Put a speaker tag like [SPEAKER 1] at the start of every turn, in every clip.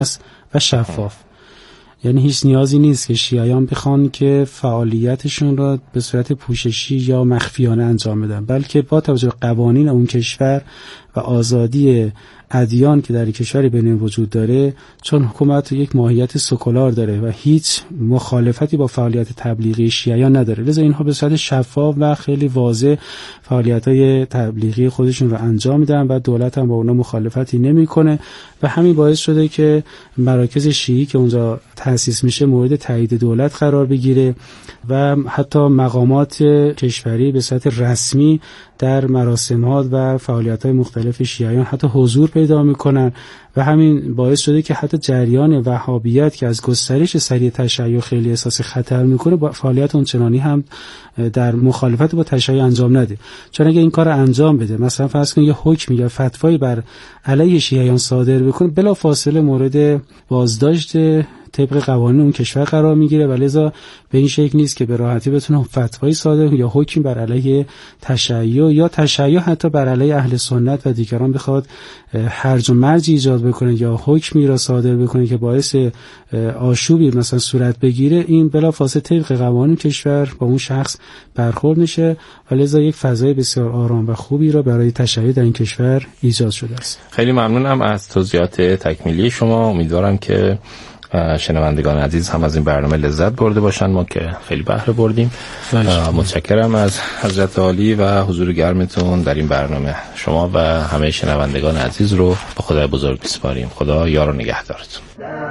[SPEAKER 1] و شفاف. یعنی هیچ نیازی نیست که شیعیان بخوان که فعالیتشون را به صورت پوششی یا مخفیانه انجام بدن، بلکه با توجه به قوانین اون کشور و آزادی ادیان که در کشوری بین وجود داره، چون حکومت یک ماهیت سکولار داره و هیچ مخالفتی با فعالیت تبلیغی شیعیان نداره، لذا اینها به صورت شفاف و خیلی واضح فعالیت‌های تبلیغی خودشون رو انجام میدن و دولت هم با اونها مخالفتی نمیکنه و همین باعث شده که مراکز شیعی که اونجا تأسیس میشه مورد تایید دولت قرار بگیره و حتی مقامات کشوری به صورت رسمی در مراسمات و فعالیت‌های مختلف شیعیان حتی حضور پیدا میکنن و همین باعث شده که حتی جریان وهابیت که از گسترش سریع تشیع خیلی احساس خطر میکنه با فعالیت اونچنانی هم در مخالفت با تشیع انجام نده. چون اگه این کار انجام بده، مثلا فرض کن یه حکمی یا فتوایی بر علیه شیعیان صادر بکنه، بلافاصله مورد بازداشت طبق قوانین اون کشور قرار میگیره و لذا به این شکل نیست که به راحتی بتونه فتوایی صادر یا حکم بر علیه تشیع یا تشیع حتی بر علیه اهل سنت و دیگران بخواد هرج و مرج ایجاد بکنه یا حکمی را صادر بکنه که باعث آشوبی مثلا صورت بگیره. این بلافاصله طبق قوانین کشور با اون شخص برخورد میشه و لذا یک فضای بسیار آرام و خوبی را برای تشیع در این کشور ایجاد شده است.
[SPEAKER 2] خیلی ممنونم از توضیحات تکمیلی شما. امیدوارم که شنوندگان عزیز هم از این برنامه لذت برده باشن. ما که خیلی بهره بردیم. متشکرم از حضرت عالی و حضور گرمتون در این برنامه. شما و همه شنوندگان عزیز رو به خدای بزرگ میسپاریم. خدا یار و نگهدارتون.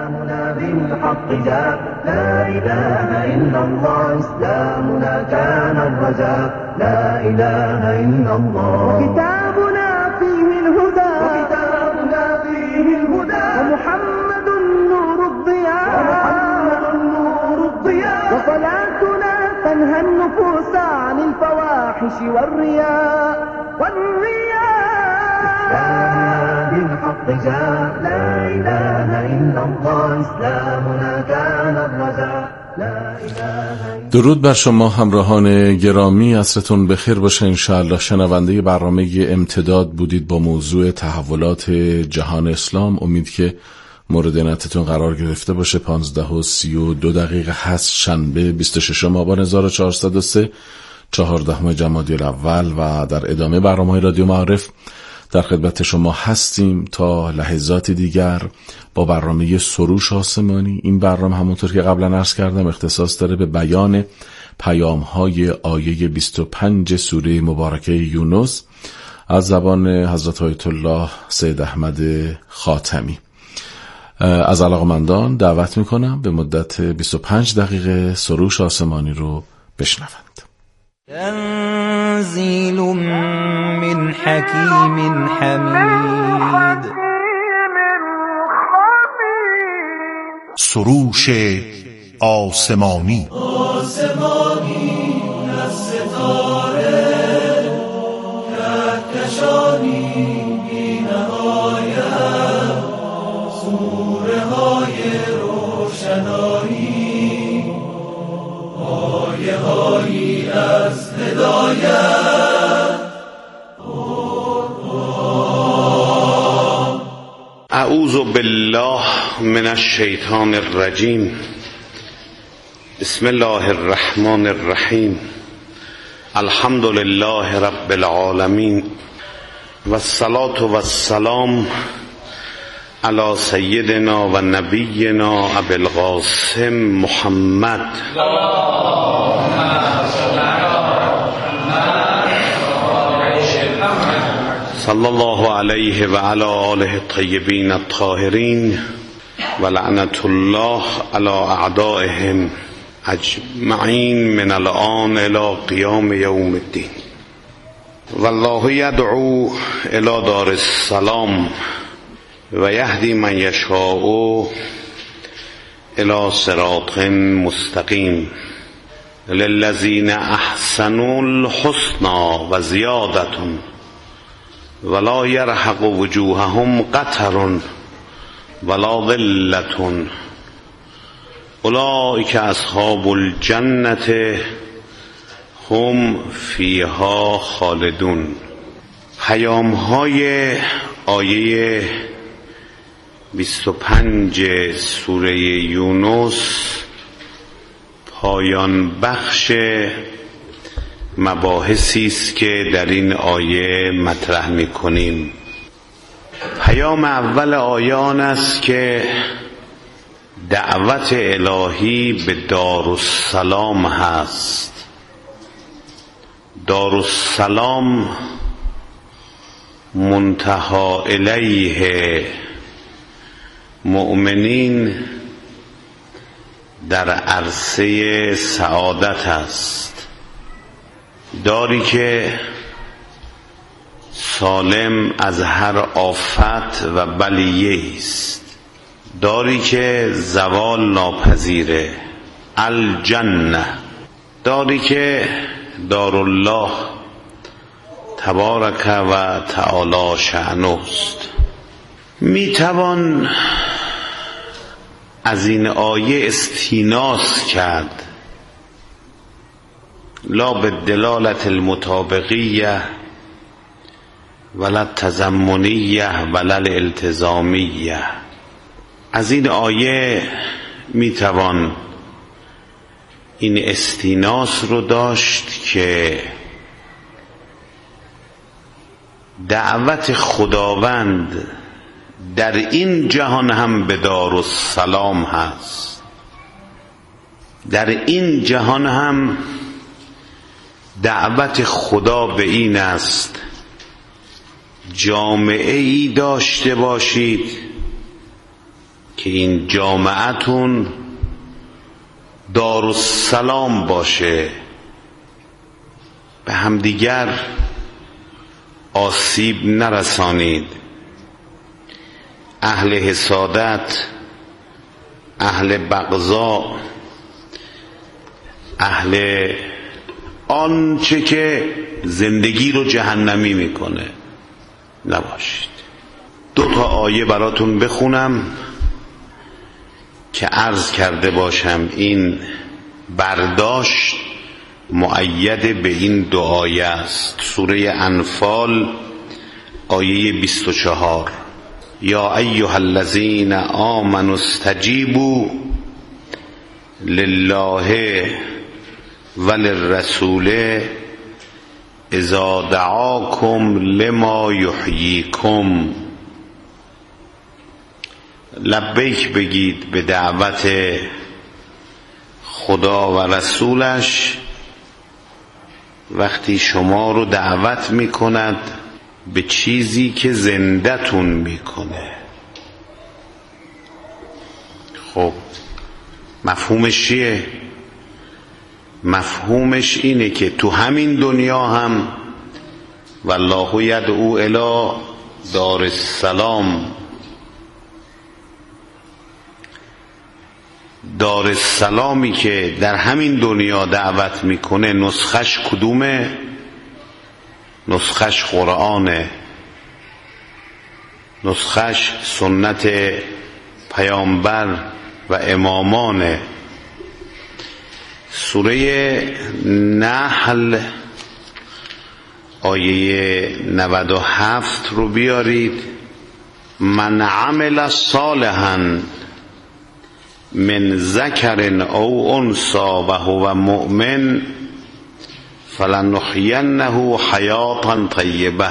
[SPEAKER 3] وصلاتنا تنهى النفوس عن الفواحش والرياء إسلامنا بالحق جاء لا إله إلا الله إسلامنا كان الرجاء.
[SPEAKER 4] درود بر شما همراهان گرامی، عصرتون بخیر باشه. انشاءالله شنونده برنامه امتداد بودید با موضوع تحولات جهان اسلام. امید که مورد عنایتتون قرار گرفته باشه. 15:32 هست، شنبه 26 آبان 1403 14 جمادی الاول و در ادامه برنامه‌های رادیو معارف در خدمت شما هستیم تا لحظات دیگر با برنامه سروش آسمانی. این برنامه همونطور که قبلا عرض کردم اختصاص داره به بیان پیام‌های آیه 25 سوره مبارکه یونس از زبان حضرت آیت الله سید احمد خاتمی. از علاقمندان دعوت میکنم به مدت 25 دقیقه سروش آسمانی رو بشنوند.
[SPEAKER 5] تنزیل من حکیم حمید.
[SPEAKER 6] سروش آسمانی.
[SPEAKER 7] آسمانی از ستاره کهکشانی بی نهایت، سوره های روشنایی، آیه هایی از هدایت.
[SPEAKER 8] اعوذ بالله من الشیطان الرجیم. بسم الله الرحمن الرحیم. الحمد لله رب العالمین و الصلاة و السلام علی سیدنا و نبینا ابی القاسم محمد صلی الله علیه و علی آله الطیبین الطاهرین و لعنت الله علی اعدائهم اجمعین من الان الی قیام یوم الدین. والله یدعو الی دار السلام و یهدی من یشاء الی صراط مستقیم. للذین احسنوا الحسنى و زیادة ولا یرهق وجوههم قتر ولا ذلة اولئک اصحاب الجنة هم فیها خالدون. پیام‌های آیه 25 سوره یونس پایان بخش مباحثی است که در این آیه مطرح می‌کنیم. پیام اول آیه آن است که دعوت الهی به دارالسلام هست. دارالسلام منتهی الیه مؤمنین در عرصه سعادت است، داری که سالم از هر آفت و بلیه است، داری که زوال ناپذیره، الجنه، داری که دارالله تبارک و تعالی شأنه است. میتوان از این آیه استیناس کرد، لا بالدلالة المطابقیه ولا التضمنیه ولا الالتزامیه. از این آیه میتوان این استیناس رو داشت که دعوت خداوند در این جهان هم به دارالسلام هست. در این جهان هم دعوت خدا به این است جامعه ای داشته باشید که این جامعتون دارالسلام باشه، به همدیگر آسیب نرسانید. اهل حسادت، اهل بغضا، اهل آنچه که زندگی رو جهنمی میکنه نباشید. 2 آیه براتون بخونم که عرض کرده باشم این برداشت مؤید به این 2 آیه است. سوره انفال آیه 24: یا ایها الذین آمنوا استجیبوا لله وللرسول اذا دعاکم لما یحییکم. لبیک بگید به دعوت خدا و رسولش وقتی شما رو دعوت میکند به چیزی که زنده‌تون میکنه. خب مفهومش چیه؟ مفهومش اینه که تو همین دنیا هم والله یدعو الی دار السلام، دار السلامی که در همین دنیا دعوت میکنه نسخش کدومه؟ نسخش قرآنه، نسخش سنت پیامبر و امامانه. سوره نحل آیه 97 رو بیارید: من عمل صالحا من ذکر او انثی و هو مؤمن فلنحینه حیاتا طیبه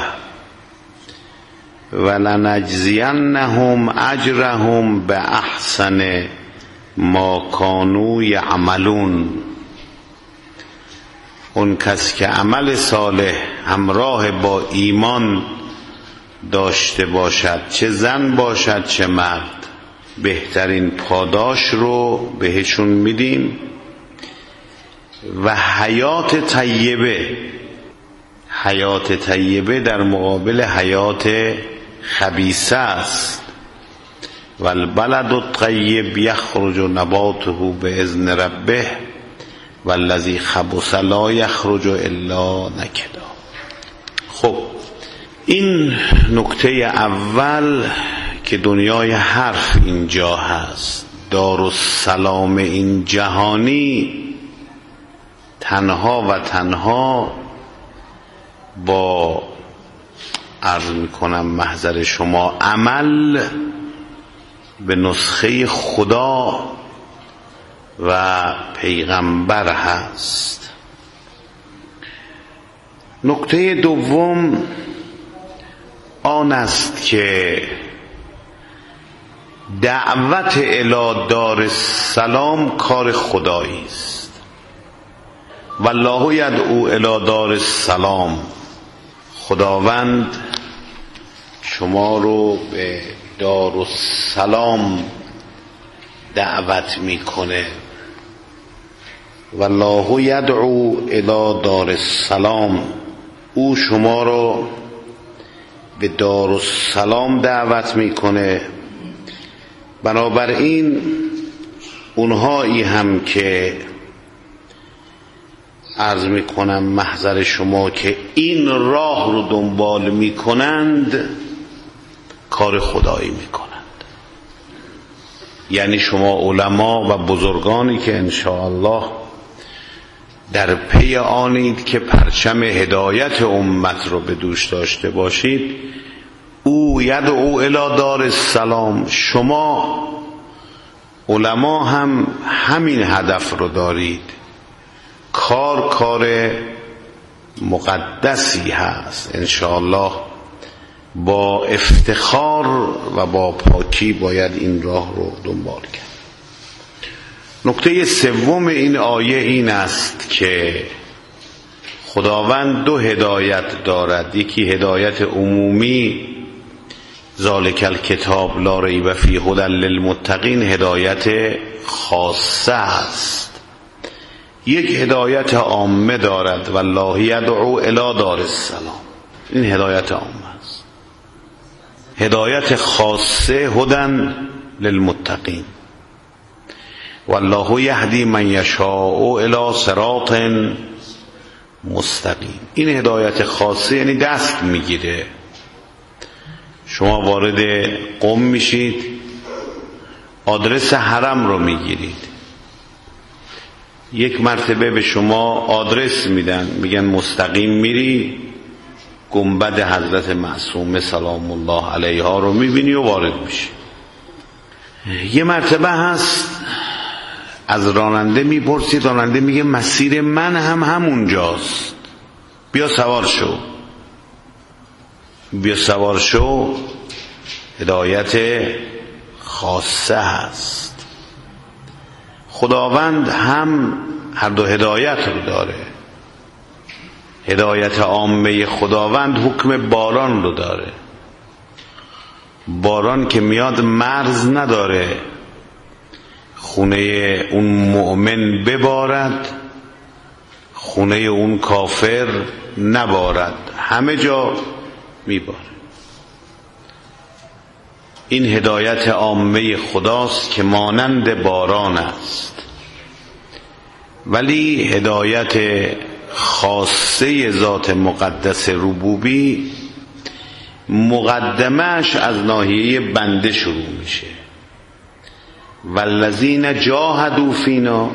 [SPEAKER 8] ولنجزینهم اجرهم باحسن ما کانوا یعملون. اون کس که عمل صالح همراه با ایمان داشته باشد، چه زن باشد چه مرد، بهترین پاداش رو بهشون میدیم. و حیات طیبه، حیات طیبه در مقابل حیات خبیثه است. والبلد الطیب یخرج نباته باذن ربه والذی خبث لا یخرج الا نکدا. خب این نکته اول که دنیای حرف اینجا هست. دارالسلام این جهانی تنها و تنها با عرض میکنم محضر شما عمل به نسخه خدا و پیغمبر هست. نکته دوم آن است که دعوت الی دار السلام کار خدایی است. والله یدعو الی دار السلام. خداوند شما رو به دارالسلام دعوت میکنه. والله یدعو الی دار السلام. او شما رو به دارالسلام دعوت میکنه. بنابراین اونهایی هم که عرض میکنم محضر شما که این راه رو دنبال میکنند کار خدایی میکنند. یعنی شما علما و بزرگانی که انشاءالله در پی آنید که پرچم هدایت امت رو به دوش داشته باشید، او یدعو الی دار السلام. شما علما هم همین هدف رو دارید. کار مقدسی هست. انشاءالله با افتخار و با پاکی باید این راه رو دنبال کرد. نکته سوم این آیه این است که خداوند دو هدایت دارد. یکی هدایت عمومی، ذالک الکتاب لا ریب فیه هدی للمتقین، هدایت خاصه است. یک هدایت عامه دارد، والله یدعو الی دار السلام. این هدایت عامه است. هدایت خاصه هدی للمتقین، والله یهدی من یشاء الی صراط مستقیم. این هدایت خاصه یعنی دست میگیره. شما وارد قم میشید، آدرس حرم رو میگیرید، یک مرتبه به شما آدرس میدن، میگن مستقیم میری گنبد حضرت معصومه سلام الله علیها رو میبینی و وارد میشی. یه مرتبه هست از راننده میپرسید، راننده میگه مسیر من هم همونجاست، بیا سوار شو. بیا سوار شو هدایت خاصه هست. خداوند هم هر دو هدایت رو داره. هدایت عامه خداوند حکم باران رو داره. باران که میاد مرز نداره، خونه اون مؤمن ببارد، خونه اون کافر نبارد، همه جا میباره. این هدایت عامه خداست که مانند باران است. ولی هدایت خاصه ذات مقدس ربوبی مقدمش از ناحیه بنده شروع میشه. والذین جاهدوا فینا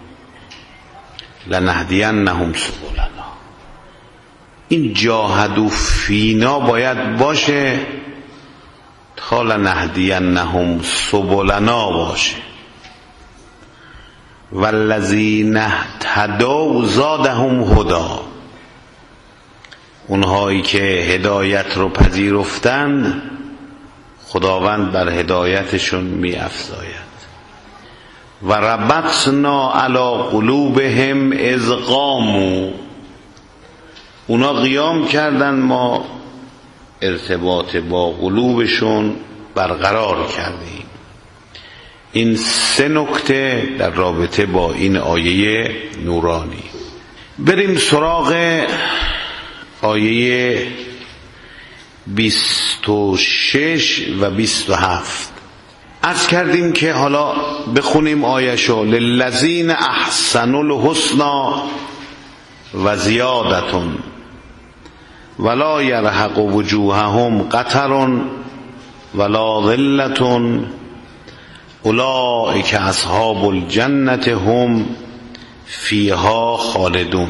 [SPEAKER 8] لنهدینهم سبلنا. این جاهدوا فینا باید باشه تا لنهدینهم سبلنا باشه. والذین اهتدوا زادهم هدی. اونهایی که هدایت رو پذیرفتند خداوند بر هدایتشون می افزاید. و ربطنا علی قلوبهم اذ قاموا. اونا قیام کردن، ما ارتباط با قلوبشون برقرار کردیم. این سه نکته در رابطه با این آیه نورانی. بریم سراغ آیه 26 و 27. عرض کردیم که حالا بخونیم آیه‌شو. للذین احسنوا الحسنی و زیادتون ولا یرهق وجوههم قتر ولا ذلة اولئک اصحاب الجنة هم فیها خالدون.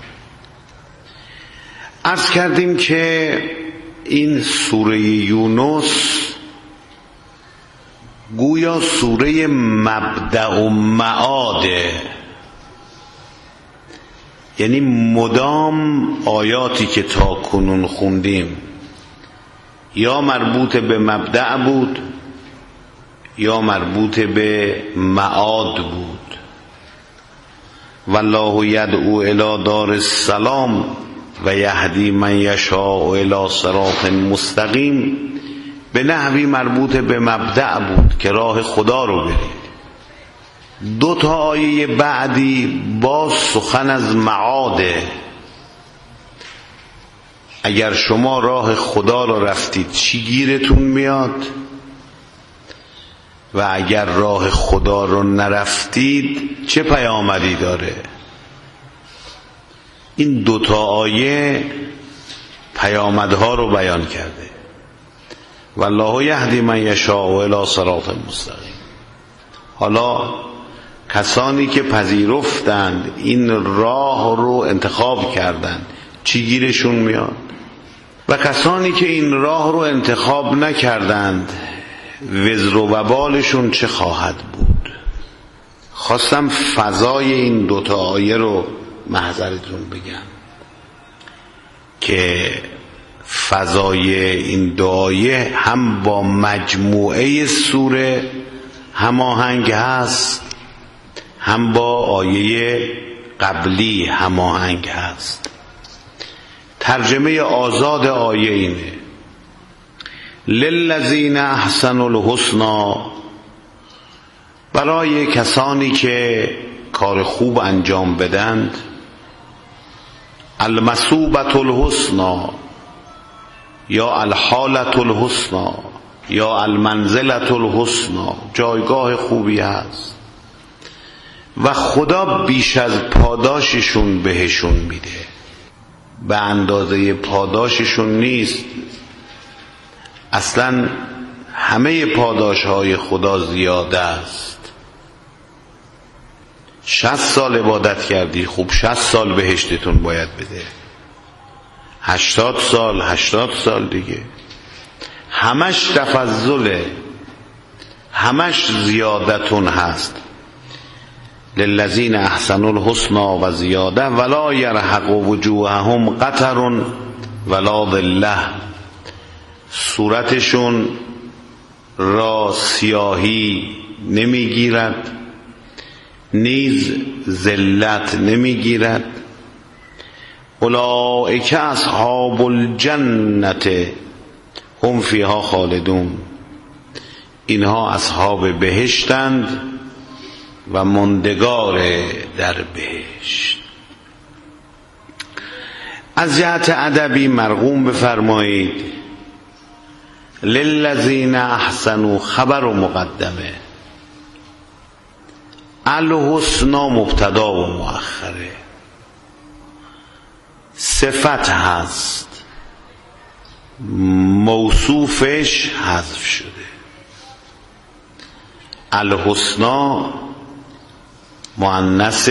[SPEAKER 8] عرض کردیم که این سوره یونس گویا سوره مبدأ و معاده، یعنی مدام آیاتی که تا کنون خوندیم یا مربوط به مبدأ بود یا مربوط به معاد بود. والله یدعو الی دار السلام و یهدی من یشاء الی صراط مستقیم به نحوی مربوط به مبدأ بود که راه خدا رو برید. 2 تا آیه بعدی باز سخن از معاده. اگر شما راه خدا رو رفتید چی گیرتون میاد و اگر راه خدا رو نرفتید چه پیامدی داره. این 2 تا آیه پیامدها رو بیان کرده. والله یهدی من یشاء الی صراط مستقیم. حالا کسانی که پذیرفتند این راه رو انتخاب کردند چی گیرشون میاد و کسانی که این راه رو انتخاب نکردند وزر و وبالشون چه خواهد بود. خواستم فضای این 2 تا آیه رو محضرتون بگم که فضای این 2 آیه هم با مجموعه سوره هماهنگ هست، هم با آیه قبلی هماهنگ هست. ترجمه آزاد آیه اینه: للذین احسنوا الحسنی، برای کسانی که کار خوب انجام بدند، المثوبة الحسنی یا الحالة الحسنی یا المنزلة الحسنی، جایگاه خوبی هست و خدا بیش از پاداششون بهشون میده. به اندازه پاداششون نیست، اصلا همه پاداشهای خدا زیاده است. 60 سال عبادت کردی، خوب 60 سال بهشتتون باید بده. 80 سال دیگه. همش تفضله، همش زیادتون هست. للذین احسنوا الحسنی و زیاده ولا یرهق وجوههم قتر ولا ذله، صورتشون را سیاهی نمیگیرد نیز ذلت نمیگیرد. اولئک اصحاب الجنة هم فیها خالدون، اینها اصحاب بهشتند و ماندگار در بهشت. از جهت ادبی مرقوم بفرمایید للذین احسنوا خبر و مقدمه، الحسنا مبتدا و مؤخره، صفت هست موصوفش حذف شده. الحسنا مؤنث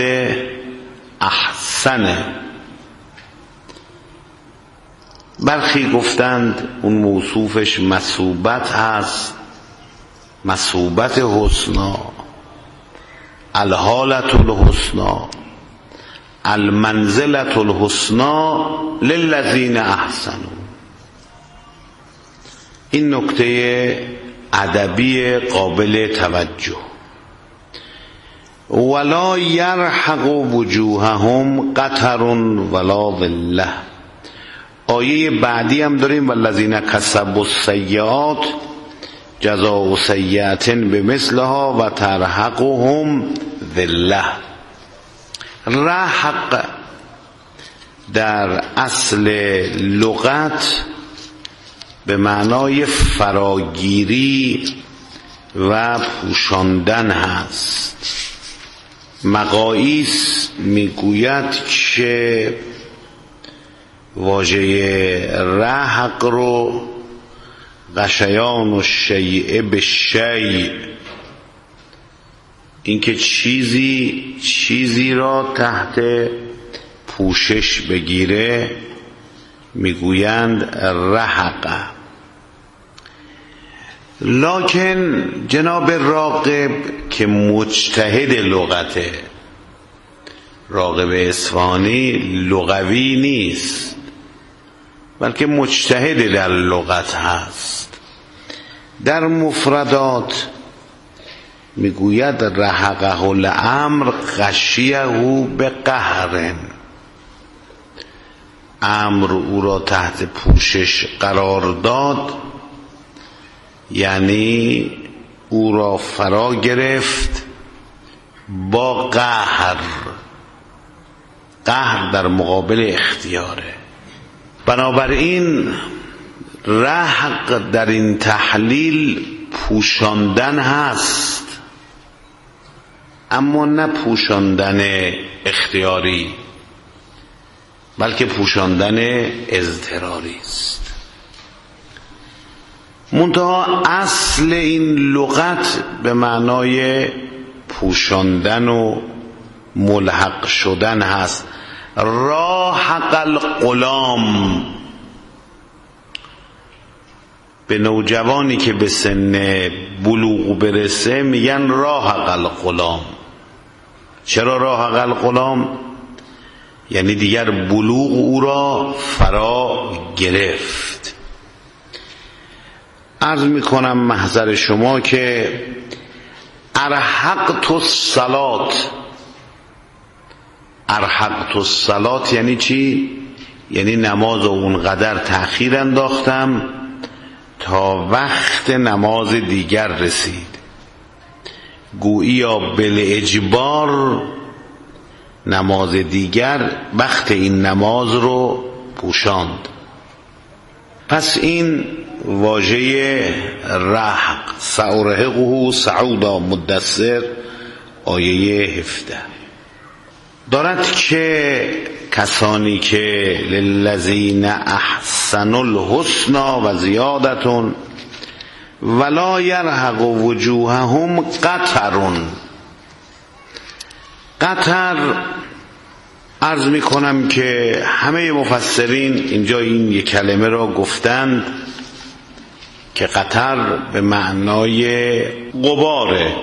[SPEAKER 8] احسنه. برخی گفتند اون موصوفش مثوبت هست، مثوبت حسنا، الحالة الحسنا، المنزلة الحسنا للذین احسنوا. این نکته ادبی قابل توجه. ولا یرهق وجوههم قتر ولا ذله. آیه بعدی هم داریم والذین کسبوا السیئات جزاء سیئة بمثلها و ترهقهم ذله. رهق در اصل لغت به معنای فراگیری و پوشاندن هست. مقاییس میگوید که واژه رهق رو غشیان و شیء به شیء، اینکه چیزی را تحت پوشش بگیره میگویند رهق. لکن جناب راغب که مجتهد لغته، راغب اصفهانی لغوی نیست بلکه مجتهد در لغت هست. در مفردات میگوید رحقه الامر غشیه به قهر، امر او را تحت پوشش قرار داد یعنی او را فرا گرفت با قهر. قهر در مقابل اختیاره. بنابراین رحق در این تحلیل پوشاندن هست، اما نه پوشاندن اختیاری بلکه پوشاندن اضطراری است. منتها اصل این لغت به معنای پوشاندن و ملحق شدن هست. راحق الغلام، به نوجوانی که به سن بلوغ برسه میگن راحق الغلام. چرا راحق الغلام؟ یعنی دیگر بلوغ او را فرا گرفت. عرض میکنم محضر شما که ارحقت الصلات، ارحقت الصلات یعنی چی؟ یعنی نماز اونقدر تأخیر انداختم تا وقت نماز دیگر رسید، گوییا بالاجبار نماز دیگر وقت این نماز رو پوشاند. پس این واژه رحق، سأرهقه صعودا مدثر، آیه 17 دارد که کسانی که للذین احسنوا الحسنی و زیادة ولا یرهق وجوههم قتر. قتر عرض می کنم که همه مفسرین اینجا این یک کلمه را گفتند که قتر به معنای غباره،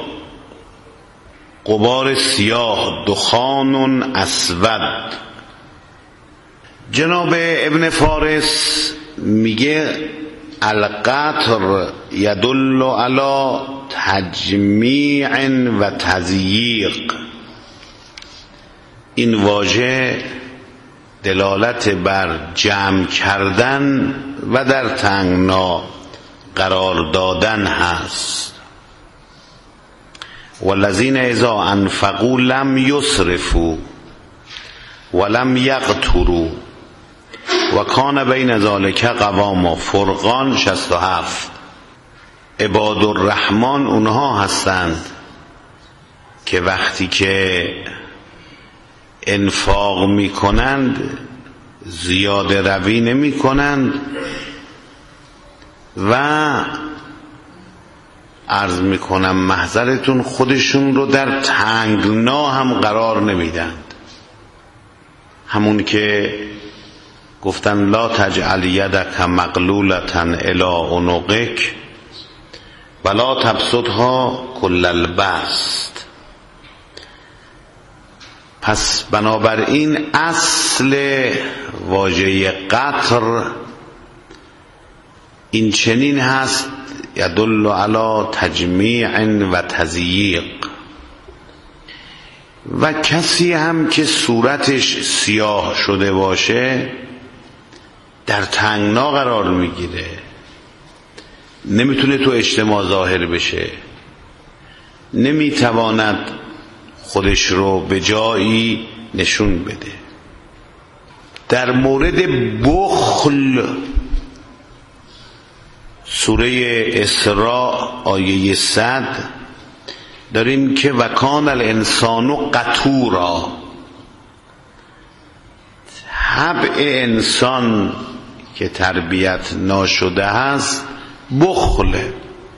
[SPEAKER 8] غبار سیاه، دخان اسود. جناب ابن فارس میگه القطر یدل علی تجمیع و تضییق. این واژه دلالت بر جمع کردن و در تنگنا قرار دادن هست. والذین اذا انفقوا لم یسرفوا ولم یقتروا و کان بین ذلک قواما. فرقان 67. عباد الرحمن اونها هستند که وقتی که انفاق می کنند زیاده روی نمی کنند و عرض می کنم محضرتون خودشون رو در تنگنا هم قرار نمیدند. همون که گفتن لا تجعل یدک مغلولة الی عنقک ولا تبسطها کل البسط. پس بنابراین اصل واژه قطر این چنین هست، یدل علی تجمیع و تضییق. و کسی هم که صورتش سیاه شده باشه در تنگنا قرار میگیره، نمیتونه تو اجتماع ظاهر بشه، نمیتواند خودش رو به جایی نشون بده. در مورد بخل سوره اسراء آیه 100 داریم که وکان الانسان قتورا. طبع انسان که تربیت ناشده است بخله.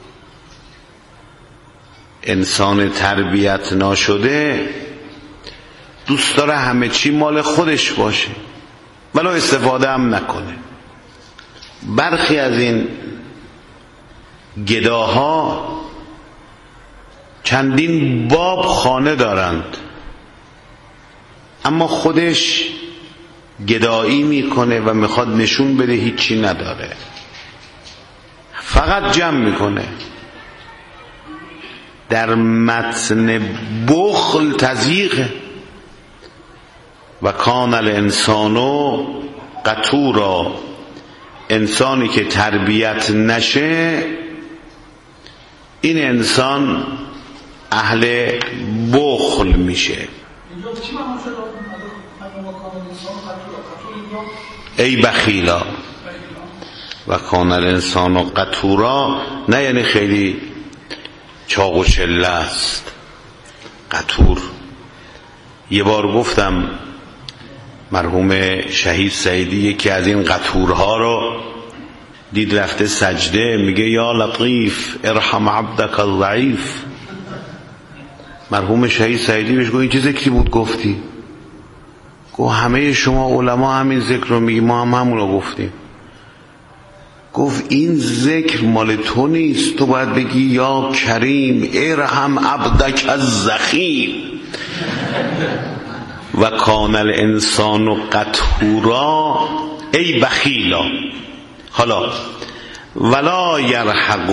[SPEAKER 8] انسان تربیت ناشده دوست داره همه چی مال خودش باشه ولی استفاده هم نکنه. برخی از این گداها چندین باب خانه دارند، اما خودش گدایی میکنه و میخواد نشون بده هیچی نداره، فقط جمع میکنه. در متن بخل تضییقه. و کان الانسان قتورا، انسانی که تربیت نشه این انسان اهل بخل میشه. ای بخیلا. و کان الانسان قتورا، نه یعنی خیلی چاق و چله است، قتور. یه بار گفتم مرحوم شهید سعیدی یکی از این قتورها رو دید رفته سجده، میگه یا لطیف ارحم عبدک الضعیف. مرحوم شهید سعیدی بهش گفت این چه ذکری بود گفتی؟ گفت همه شما علما همین ذکر رو میگی، ما هم همون رو گفتیم. گفت این ذکر مال تو نیست، تو باید بگی یا کریم ارحم عبدک الضخیم. و کان الانسان قتورا، ای بخیلا. حالا ولا یرحق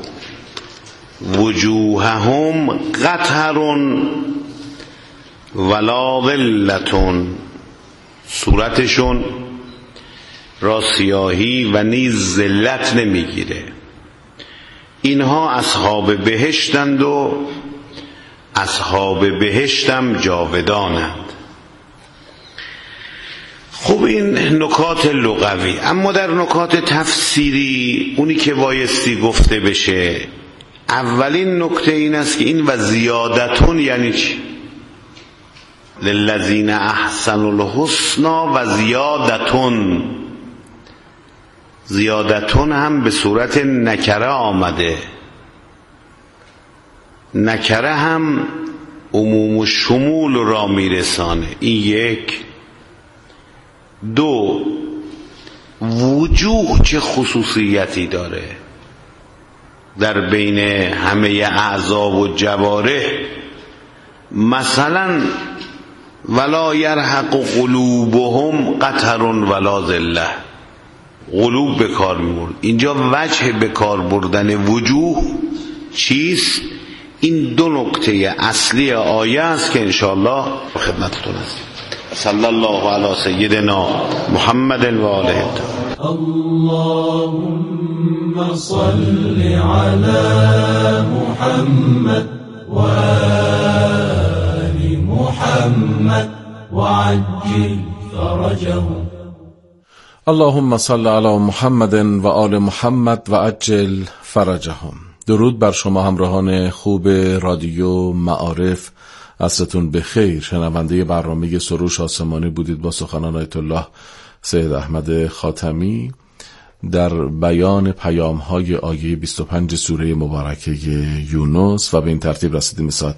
[SPEAKER 8] وجوههم قطر ولا ذلة، صورتشون را سیاهی و نیز ذلت نمیگیره. اینها اصحاب بهشتند و اصحاب بهشتم جاودانند. خب این نکات لغوی. اما در نکات تفسیری اونی که بایستی گفته بشه، اولین نکته این است که این و زیادتون یعنی چی؟ للذین احسنوا الحسنا و زیادتون. زیادتون هم به صورت نکره آمده. نکره هم عموم و شمول را میرسانه. این یک. دو، وجوه چه خصوصیتی داره در بین همه اعضا و جوارح. مثلا ولا یرحق قلوبهم قطر ولا ذله، قلوب به کار میبرد. اینجا وجه به کار بردن وجوه چیست؟ این دو نکته اصلی آیه است که انشاءالله خدمتتون هستیم. صلی الله علی سیدنا محمد و آله
[SPEAKER 7] اللهم صل علی محمد و آل محمد و عجل فرجهم.
[SPEAKER 4] اللهم صل علی محمد و آل محمد و عجل فرجهم. درود بر شما همراهان خوب رادیو معارف، عصرتون بخیر. شنونده برنامه سروش آسمانی بودید با سخنان آیت الله سید احمد خاتمی در بیان پیام‌های آیه 25 سوره مبارکه یونس و به این ترتیب رسیدیم ساعت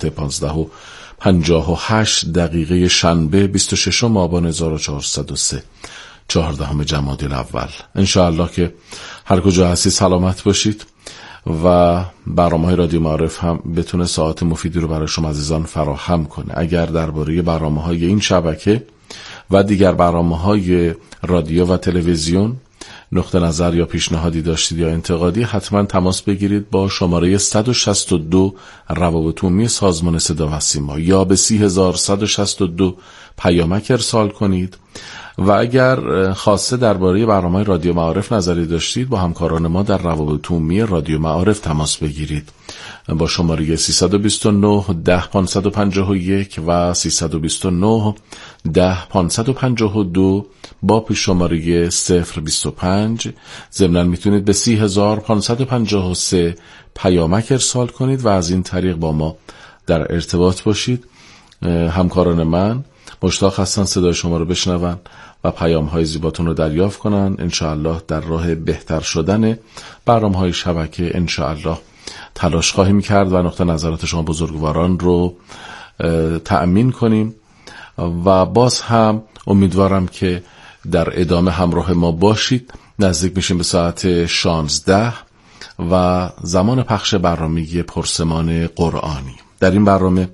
[SPEAKER 4] 15:58 شنبه 26 آبان 1403 14 جمادی الاول. انشاءالله که هر کجا هستی سلامت باشید و برنامه‌های رادیو معارف هم بتونه ساعت مفیدی رو برای شما عزیزان فراهم کنه. اگر درباره برنامه‌های این شبکه و دیگر برنامه‌های رادیو و تلویزیون نقطه نظر یا پیشنهادی داشتید یا انتقادی، حتما تماس بگیرید با شماره 162 روابط عمومی سازمان صدا و سیما یا به 30162 پیامک ارسال کنید. و اگر خواسته درباره برنامه رادیو معارف نظری داشتید با همکاران ما در روابط عمومی رادیو معارف تماس بگیرید با شماره 329 10 551 و 329 10 552 با پیش شماره 025. ضمناً میتونید به 30553 پیامک ارسال کنید و از این طریق با ما در ارتباط باشید. همکاران من مشتاق هستن صدای شما رو بشنون و پیام‌های زیباتون رو دریافت کنن. انشاءالله در راه بهتر شدن برنامه‌های شبکه انشاءالله تلاش خواهیم کرد و نقطه نظرات شما بزرگواران رو تأمین کنیم و باز هم امیدوارم که در ادامه همراه ما باشید. نزدیک میشیم به ساعت 16 و زمان پخش برنامه پرسمان قرآنی. در این برنامه